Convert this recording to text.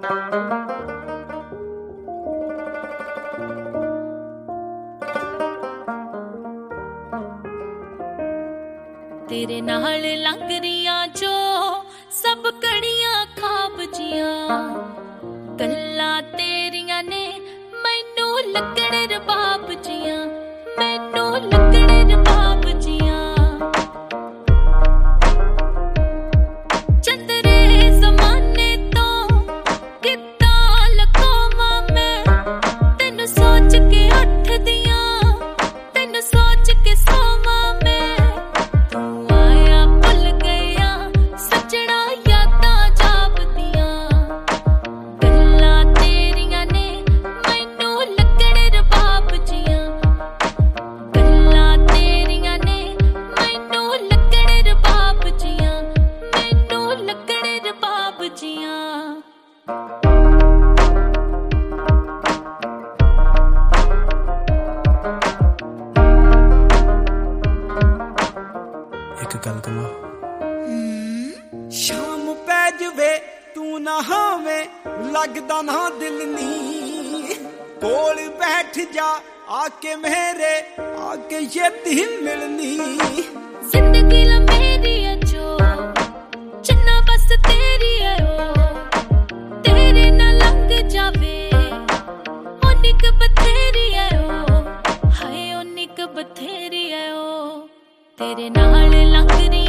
तेरे नाल लंघ रहियां जो सब कड़ियां खाब जियां गल्लां तेरियां ने मैनू लगण रबाब जियां मैनू लगण रबाब जियां चंदरे ज़माने तो कित्तां लकोवां मैं तैनू सोच के उठदियां तैनू सोच के सोवां मैं शाम पै जवे तू ना हावे लगदा ना दिल नी कोल बैठ जा आके मेरे आके छेती मिलनी जिंदगी ला मेरी है जो चन्ना बस तेरी है ओ तेरे ना लंघ जावे ओ निक बथेरी है ओ हाय ओ निक बथेरी है ओ तेरे नाल लंघ